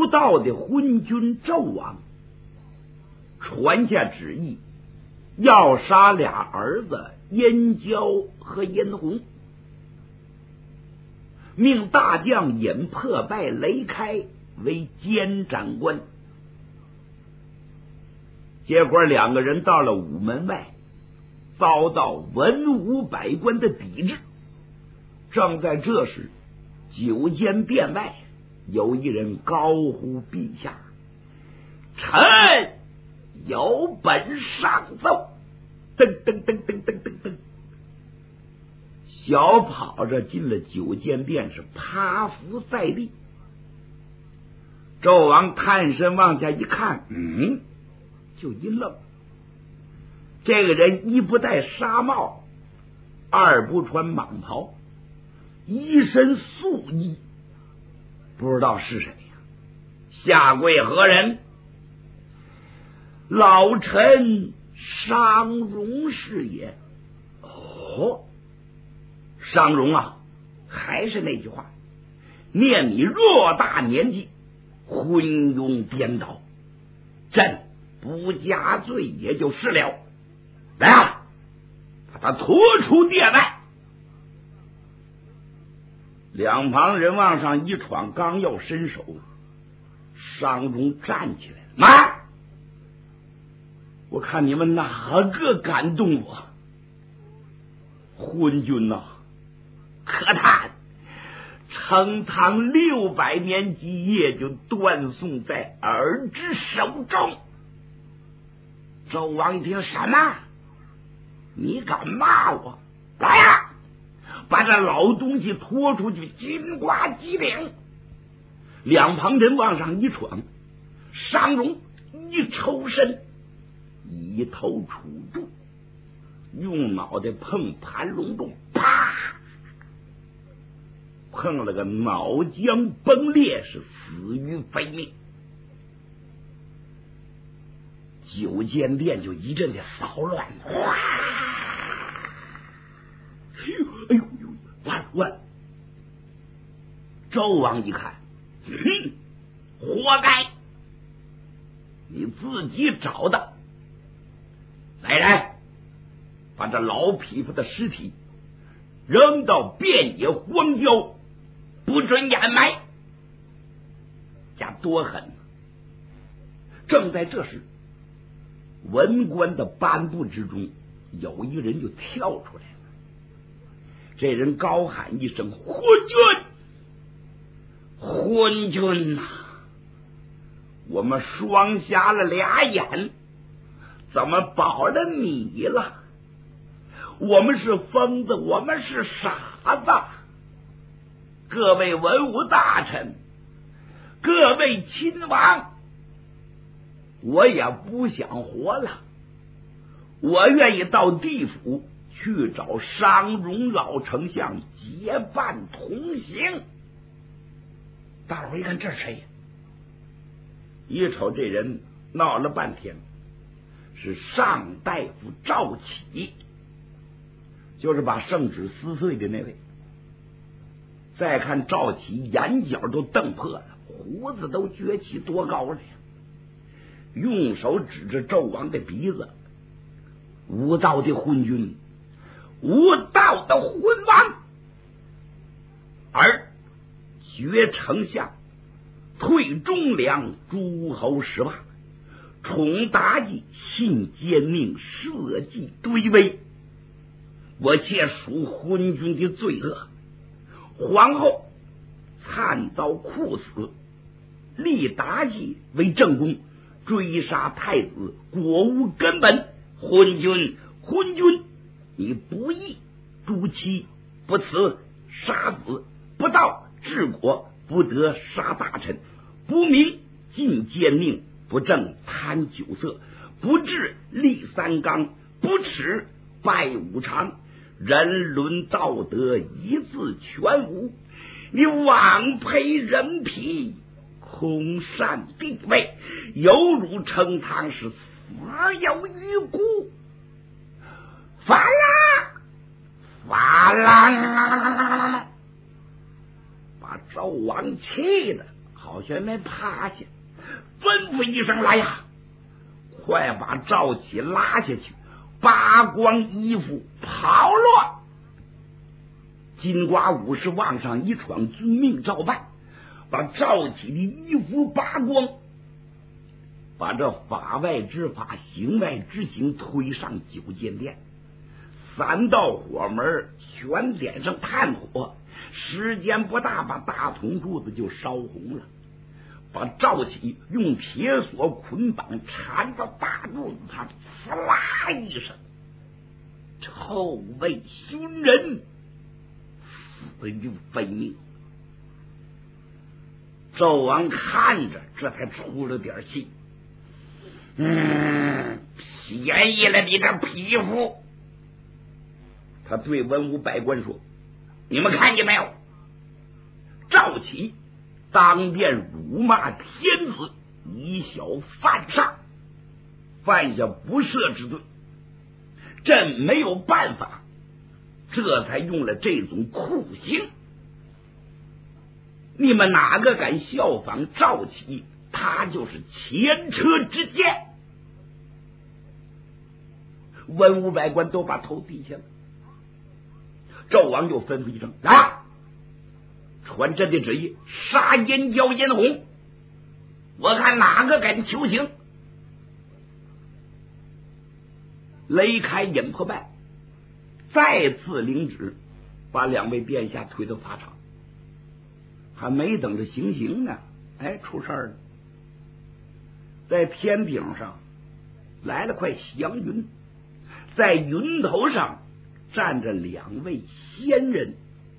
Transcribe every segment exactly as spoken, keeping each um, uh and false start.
无道的昏君纣王传下旨意，要杀俩儿子燕郊和燕红，命大将尹破败、雷开为监斩官。结果两个人到了午门外，遭到文武百官的抵制。正在这时，九间殿外有一人高呼：“陛下，臣有本上奏！”噔噔噔噔噔噔噔，小跑着进了九间殿，是趴伏在地。纣王探身往下一看，嗯，就一愣。这个人一不戴纱帽，二不穿蟒袍，一身素衣，不知道是谁呀？下跪何人？老臣商容是也。哦，商容啊，还是那句话，念你偌大年纪，昏庸颠倒，朕不加罪也就是了。来啊，把他拖出殿外。两旁人往上一闯，刚要伸手，商容站起来了。妈，我看你们哪个敢动我？昏君呐、啊，可叹成唐六百年基业就断送在儿之手中。纣王一听，什么？你敢骂我？来呀，把这老东西拖出去，金瓜击领！两旁人往上一闯，商容一抽身，一头杵住，用脑袋碰盘龙洞，啪，碰了个脑浆崩裂，是死于非命。九间殿就一阵的骚乱，哇！哎呦哎呦呦！完了完了！纣王一看，哼，活该，你自己找的。来人，把这老匹夫的尸体扔到遍野荒郊，不准掩埋。家多狠！正在这时，文官的颁布之中，有一个人就跳出来了。这人高喊一声：“昏君！昏君呐、啊！我们双瞎了俩眼，怎么保了你了？我们是疯子，我们是傻子。各位文武大臣，各位亲王，我也不想活了，我愿意到地府去找商容老丞相结伴同行。”大伙一看，这是谁？一瞅这人，闹了半天是上大夫赵启，就是把圣旨撕碎的那位。再看赵启，眼角都瞪破了，胡子都撅起多高了呀！用手指着纣王的鼻子：“无道的昏君，无道的昏王！而绝丞相，退忠良，诸侯十八，宠妲己，信奸佞，社稷堆危。我切属昏君的罪恶。皇后惨遭酷死，立妲己为正宫，追杀太子，果无根本。昏君，昏君，你不义，诛妻，不慈，杀子，不道，治国，不得杀大臣，不明，进奸佞，不正，贪酒色，不治，立三纲，不耻，拜五常，人伦道德一字全无。你枉配人皮，空善地位，有辱成堂，是死有余辜。反了，反了！把纣王气的好悬没趴下，吩咐一声：“来呀，快把赵启拉下去，扒光衣服跑了！”金瓜武士往上一闯，遵命照办，把赵启的衣服扒光，把这法外之法、行外之行推上九间殿，三道火门全点上炭火，时间不大，把大铜柱子就烧红了，把赵启用铁锁捆绑，缠到大柱子上，呲啦一声，臭味熏人，死于非命。纣王看着，这才出了点气。嗯，便宜了你这匹夫！他对文武百官说：“你们看见没有？赵启当面辱骂天子，以小犯上，犯下不赦之罪。朕没有办法，这才用了这种酷刑。你们哪个敢效仿赵启？他就是前车之鉴。”文武百官都把头低下了。纣王又吩咐一声：“来，传朕的旨意，杀燕郊燕红，我看哪个敢求情。”雷开引破败，再次领旨，把两位殿下推到法场。还没等着行刑呢，哎，出事儿了。在天顶上来了块祥云，在云头上站着两位仙人，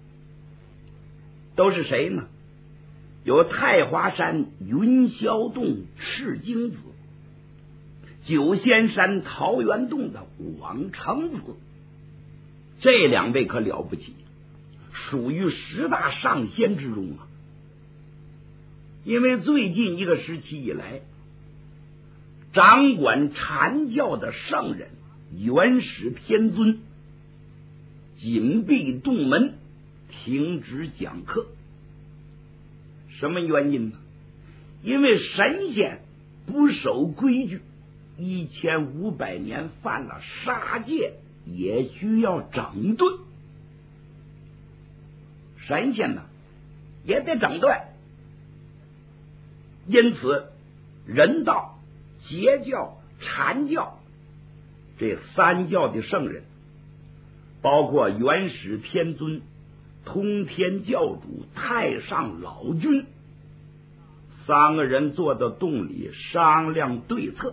都是谁呢？有太华山云霄洞赤精子，九仙山桃源洞的王成子。这两位可了不起，属于十大上仙之中啊。因为最近一个时期以来，掌管禅教的圣人元始天尊紧闭洞门，停止讲课。什么原因呢？因为神仙不守规矩，一千五百年犯了杀戒，也需要整顿。神仙呢也得整顿，因此人道、截教、禅教这三教的圣人，包括元始天尊、通天教主、太上老君，三个人坐到洞里商量对策，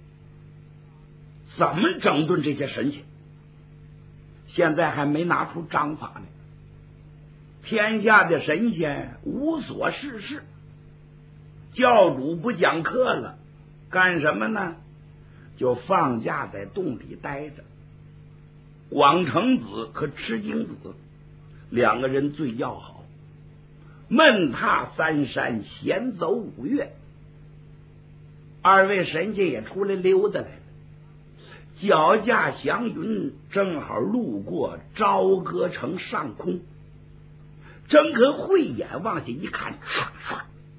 怎么整顿这些神仙。现在还没拿出章法呢。天下的神仙无所事事，教主不讲课了，干什么呢？就放假在洞里待着。广成子和赤精子两个人最要好，闷踏三山，闲走五岳。二位神仙也出来溜达来了，脚驾祥云，正好路过朝歌城上空，睁开慧眼往下一看，唰唰，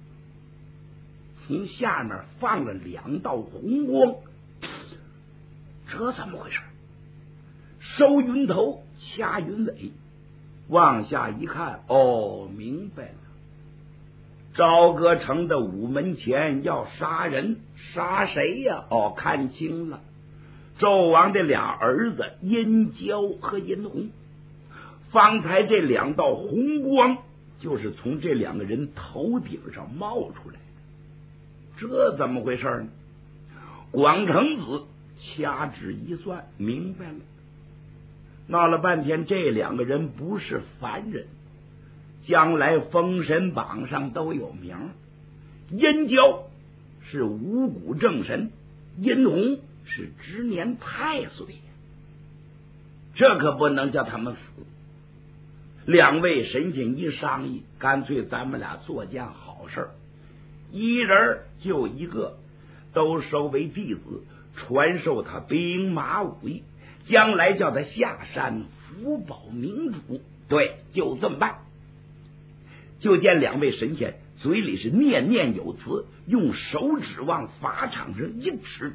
从下面放了两道红光。这怎么回事？收云头，掐云尾，往下一看，哦，明白了。朝歌城的午门前要杀人，杀谁呀？哦，看清了，纣王的俩儿子殷郊和殷红。方才这两道红光就是从这两个人头顶上冒出来的，这怎么回事呢？广成子掐指一算，明白了。闹了半天，这两个人不是凡人，将来封神榜上都有名。殷郊是五谷正神，殷红是知年太岁，这可不能叫他们死。两位神仙一商议，干脆咱们俩做件好事，一人就一个，都收为弟子，传授他兵马武艺，将来叫他下山福保民主。对，就这么办。就见两位神仙嘴里是念念有词，用手指往法场上一指，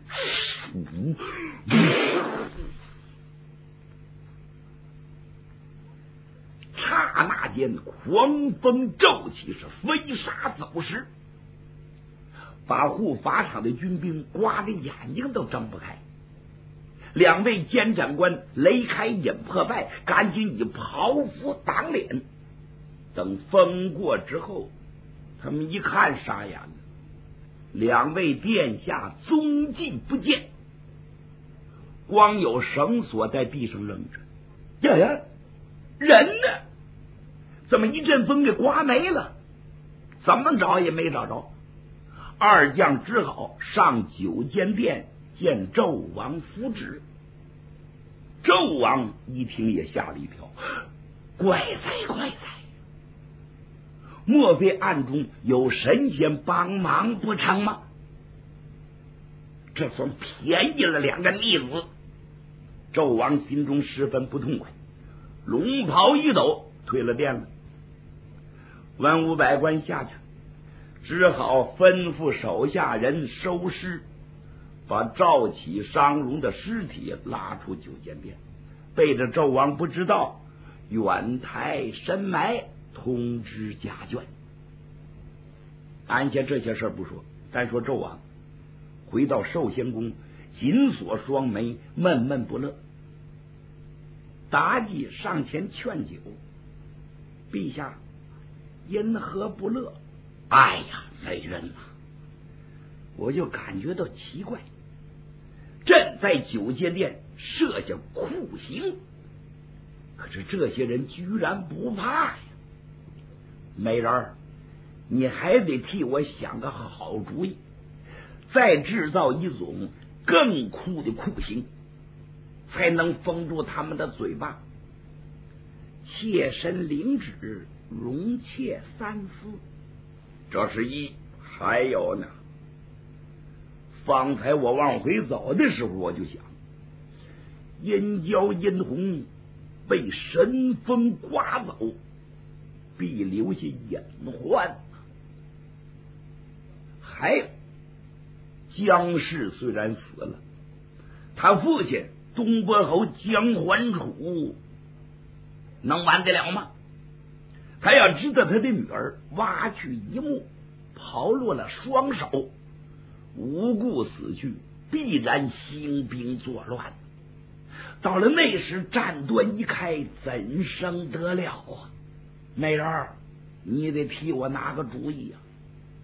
刹那间狂风骤起，是飞沙走石，把护法场的军兵刮得眼睛都睁不开。两位监斩官雷开引破败，赶紧以袍服挡脸。等风过之后，他们一看傻眼了，两位殿下踪迹不见，光有绳索在地上扔着。呀呀，人呢？怎么一阵风给刮没了？怎么找也没找着。二将只好上九间殿见纣王复旨。纣王一听也吓了一跳，怪哉怪哉，莫非暗中有神仙帮忙不成吗？这算便宜了两个逆子。纣王心中十分不痛快，龙袍一抖，退了殿了。文武百官下去，只好吩咐手下人收尸，把赵启、商容的尸体拉出九间殿，背着纣王不知道，远台深埋，通知家眷。按下这些事儿不说，单说纣王回到寿仙宫，紧锁双眉，闷闷不乐。妲己上前劝酒：“陛下，因何不乐？”哎呀，美人啊，我就感觉到奇怪，朕在九间殿设下酷刑，可是这些人居然不怕呀！美人儿，你还得替我想个好主意，再制造一种更酷的酷刑，才能封住他们的嘴巴。妾身领旨，容妾三思。这是一，还有呢。方才我往回走的时候，我就想，殷郊殷红被神风刮走，必留下隐患。还有，姜氏虽然死了，他父亲东伯侯姜桓楚能完得了吗？他要知道他的女儿挖去一目，刨落了双手，无故死去，必然兴兵作乱。到了那时，战端一开，怎生得了啊？美人儿，你得替我拿个主意啊！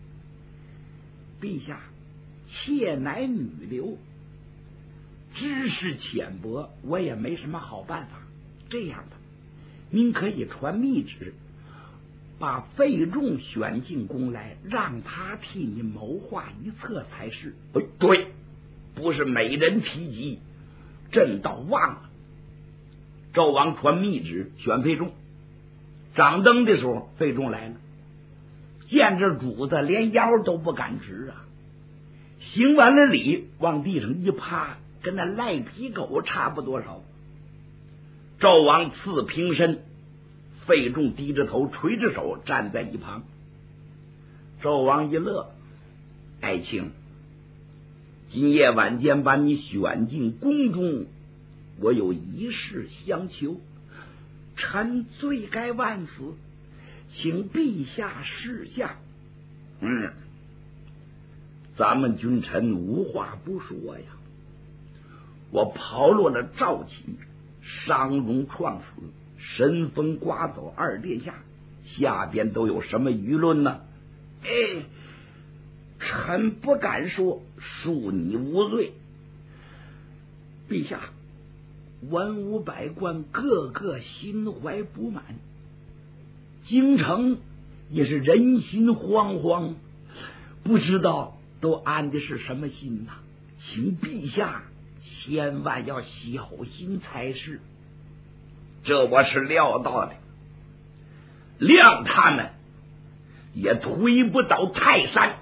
陛下，妾乃女流，知识浅薄，我也没什么好办法。这样的，您可以传密旨，把费仲选进宫来，让他替你谋划一策才是。哎，对，不是每人提及，朕倒忘了。纣王传密旨选费仲，掌灯的时候，费仲来了，见着主子连腰都不敢直啊，行完了礼，往地上一趴，跟那赖皮狗差不多少。纣王赐平身，费仲低着头，垂着手站在一旁。纣王一乐：“爱卿，今夜晚间把你选进宫中，我有一事相求，臣罪该万死，请陛下示下。”嗯，咱们君臣无话不说呀。我刨落了赵启、商容创死，神风刮走二殿下，下边都有什么舆论呢？哎，臣不敢说，恕你无罪。陛下，文武百官个个心怀不满，京城也是人心惶惶，不知道都安的是什么心呐？请陛下千万要小心才是。这我是料到的，谅他们也推不倒泰山。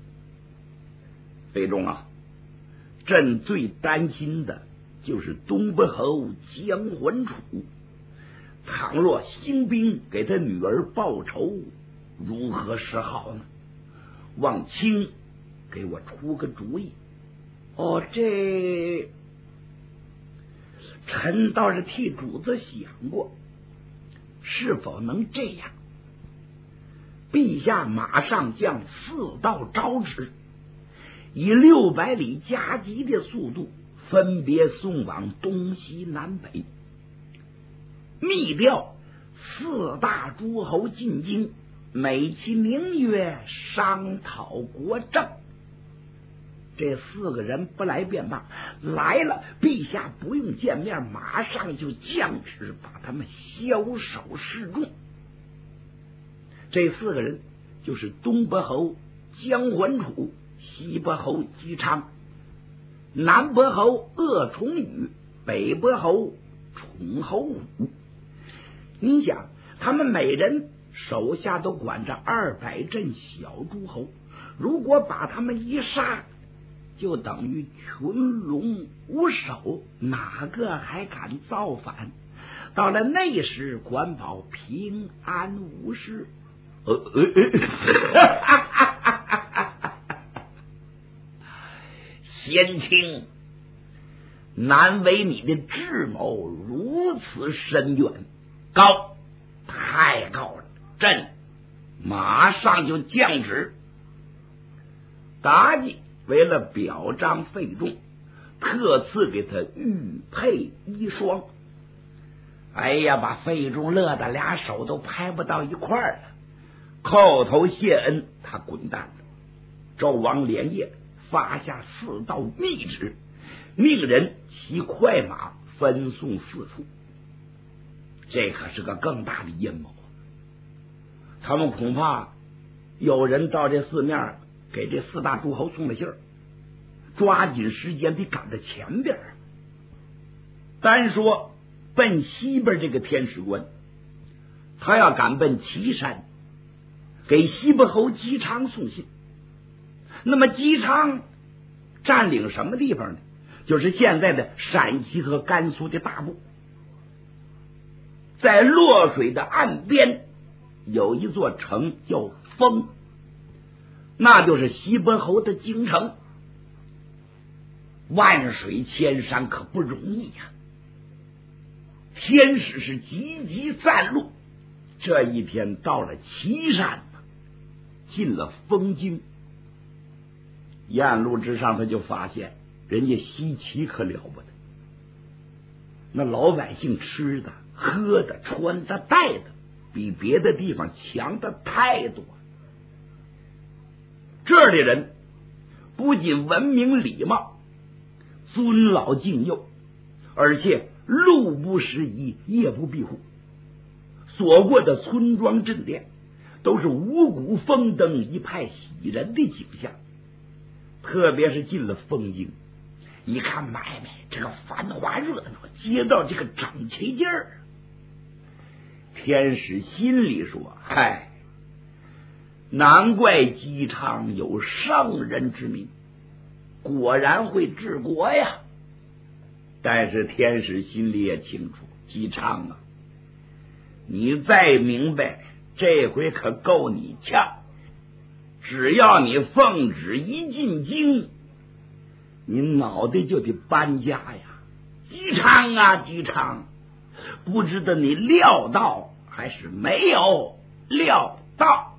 费仲啊，朕最担心的就是东伯侯姜桓楚，倘若兴兵给他女儿报仇， 如何是好呢？望卿给我出个主意。哦，这臣倒是替主子想过，是否能这样？陛下马上将四道诏旨，以六百里加急的速度，分别送往东西南北，密调四大诸侯进京，美其名曰商讨国政。这四个人不来便罢，来了，陛下不用见面，马上就降旨把他们枭首示众。这四个人就是东伯侯姜桓楚、西伯侯姬昌、南伯侯鄂崇宇、北伯侯崇侯武。你想，他们每人手下都管着二百镇小诸侯，如果把他们一杀，就等于群龙无首，哪个还敢造反？到了那时，管保平安无事。呃呃呃、贤卿，难为你的智谋如此深远，高，太高了！朕马上就降旨。妲己为了表彰费仲，特赐给他玉佩衣双。哎呀，把费仲乐得俩手都拍不到一块儿了。叩头谢恩，他滚蛋了。纣王连夜发下四道密旨，命人骑快马分送四处。这可是个更大的阴谋。他们恐怕有人到这四面给这四大诸侯送了信儿，抓紧时间得赶在前边。单说奔西边这个天使关，他要赶奔岐山，给西伯侯姬昌送信。那么姬昌占领什么地方呢？就是现在的陕西和甘肃的大部。在洛水的岸边有一座城叫丰，那就是西伯侯的京城。万水千山可不容易呀、啊！天使是急急赞路，这一天到了岐山，进了丰京。沿路之上，他就发现人家西岐可了不得，那老百姓吃的、喝的、穿的、戴的，比别的地方强的太多。这里人不仅文明礼貌、尊老敬幼，而且路不拾遗，夜不闭户。所过的村庄镇店都是五谷丰登，一派喜人的景象。特别是进了丰京，一看买卖这个繁华热闹，街道这个整齐劲儿，天使心里说：嗨，难怪姬昌有圣人之名，果然会治国呀。但是天使心里也清楚，姬昌啊，你再明白，这回可够你呛。只要你奉旨一进京，你脑袋就得搬家呀！姬昌啊，姬昌，不知道你料到还是没有料到。